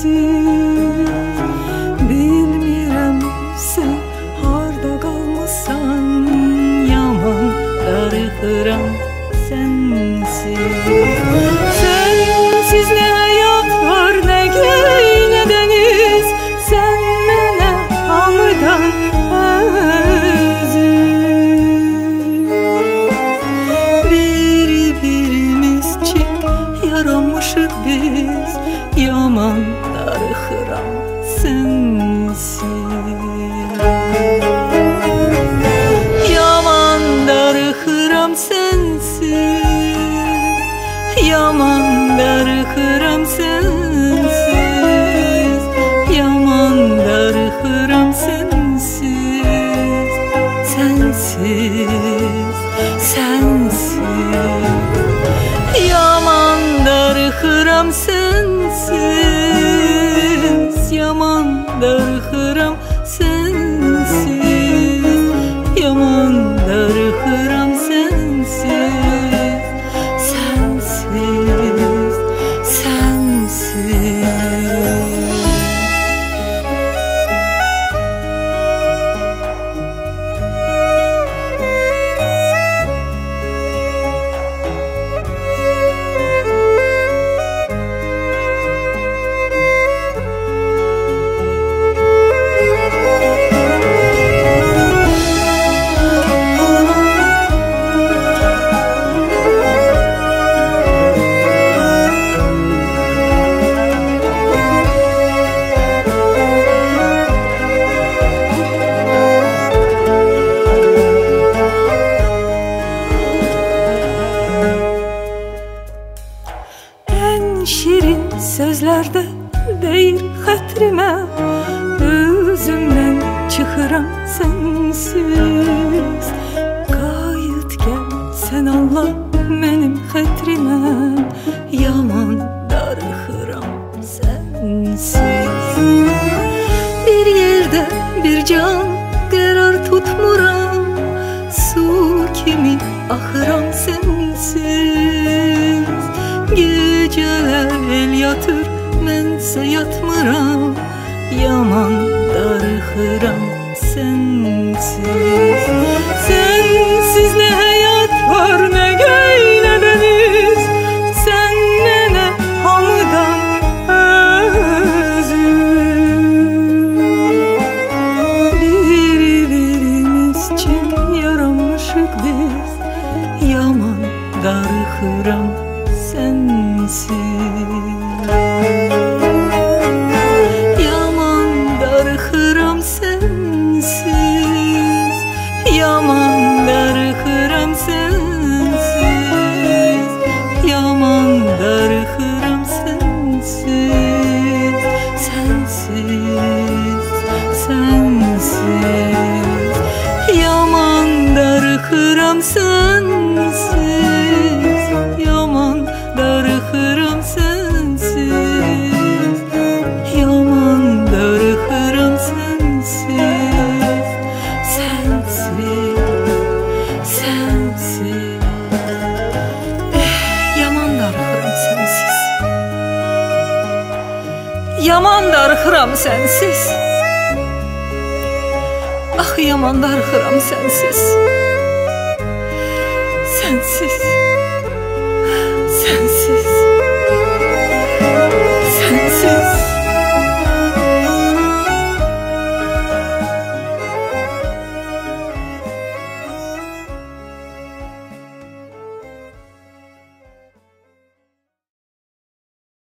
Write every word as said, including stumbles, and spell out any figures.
sensiz. Bilmirəm sen harda qalmısan, yaman darıxıram sensiz. Sensiz ne hayat var, ne göy ne deniz, sen mənə hamıdan əziz. Bir-birimiz için yaranmışıq biz, yaman darıxıram sensiz. Yaman darıxıram sensiz, yaman darıxıram sensiz, yaman darıxıram sensiz, sensiz, sensiz. Yaman darıxıram sensiz, yaman darıxıram sensiz, yaman darıxıram sensiz, sensiz, sensiz. Şirin sözlerde deyir xətrimə, özümdən çıxıram sensiz. Qayıt gəl sən Allah mənim xətrimə, yaman darıxıram sensiz. Bir yerdə bir can qərar tutmuram, su kimi axıram sensiz. Geceler el yatır, mənsə yatmıram, yaman darıxıram sensiz. Sensiz ne hayat var, ne göy ne deniz, sen mənə hamıdan əziz. Bir-birimiz için yaranmışıq biz, yaman darıxıram sensiz. Yaman darıxıram sensiz, yaman darıxıram sensiz, yaman darıxıram sensiz, sensiz, sensiz. Yaman darıxıram sensiz, yaman darıxıram sensiz, yaman darıxıram sensiz, sensiz, sensiz. Eh, yaman darıxıram sensiz, yaman darıxıram sensiz. Ah, yaman darıxıram sensiz, sensiz.